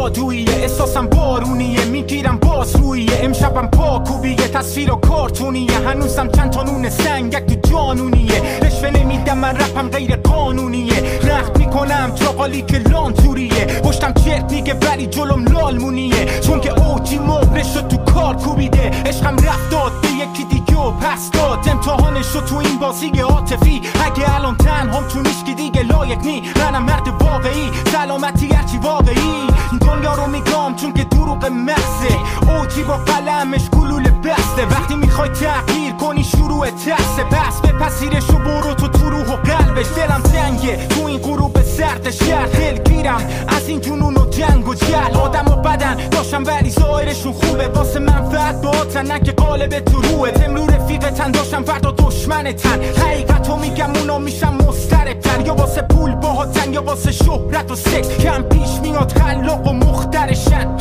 جادوییه، احساسم بارونیه، میگیرم باز رویه، امشبم پاکوبیه، تصویر و کارتونیه، هنوزم چند تا نون سنگک تو جانونیه، رشوه نمیدم من رپم غیر قانونیه، نقد میکنم چاقالی که لانتوریه، پشتم چرت میگه ولی جلوم لالمونیه، چون که اوجی مهرش شد تو کار کوبیده، عشقم رفت داد به یکی دیگه و پس داد، امتحانش شد تو این بازی عاطفی، اگه الان تنهام تو نیشکی دیگه لایق نی، منم مرد واقعی، سلامتی هرچی واقعی، این دنیا رو میگم چون که دروغ محضه، اوجی با قلمش گلوله بسته، وقتی میخوای تغییر کنی شروع ترسه، پس بپذیرش و برو تو روح و قلبش، دلم تنگه تو این غروب سرد شهر، دلگیرم از این جنون و جنگ و جهل، آدم و بدن داشتم ولی ظاهرشون خوبه، واسه منفعت باهاتن نه که قالب تو روه، امرو رفیقتن داشتم فردا دشمنتن، حقیقتو میگم اونا میشم مضطربتر، یا واسه پول باهاتن یا واسه شهرت و سکس، کم پیش میاد خلاق و مخترشن.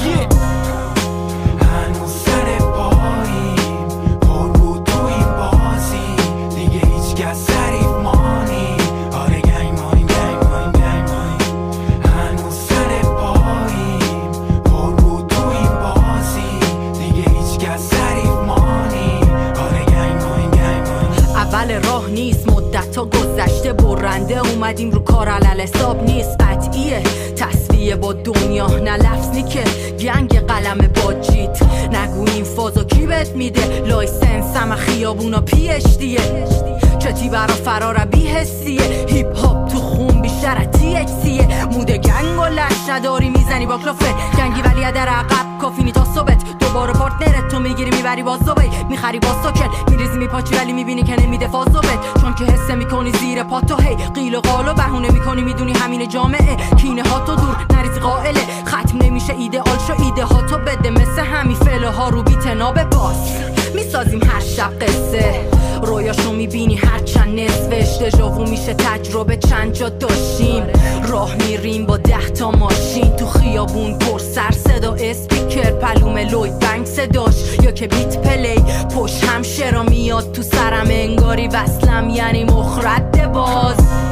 هنوز سر پاییم پر بود تو این بازی، دیگه هیچ کس حریف مانی، آره گنگ ماییم گنگ ماییم گنگ ماییم، هنوز سر پاییم پر بود تو این بازی، دیگه هیچ کس حریف مانی، آره گنگ ماییم گنگ ماییم. اول راه نیست، مدت ها گذشته برنده اومدیم رو کار، علل حساب نیست، قطعیه تصویه با دنیا نه لفظ که گنگ قلم با جیت، نگو این فازو کی بهت میده، لایسنس هم خیابونا پیشتیه، چتی برا فرار بی حسیه، هیپ هاپ تو خون بیشتر از THCه، مود گنگ و لش نداری میزنی با کلافه گنگی ولی در عقب کافینی تا صبح، دوباره پارتنرت تو میگیری میبری باز دوبه، میخری باز ساکن میریزی میپاچی ولی میبینی که نمیده فازو بد، چون که حسه میکنی زیر پاتو هی قیل و قال و بهونه میکنی، میدونی همین جامعه کینه ها تو دور نریزی قائله، ختم نمیشه ایدئال شو ایده ها تو بده، مثل همین فعله ها رو بی تناب باز میسازیم هر شب قصه، رویاشو میبینی هر چند نصفش، دژاوو میشه تجربه چند جا داشتیم، راه میریم با 10 تا ماشین، تو خیابون پر سر صدا اسپیکر پلوم لوید بنگ صداش، یا که بیت پلی پشت هم شرا میاد تو سرم، انگاری وصلم یعنی مخرد باز.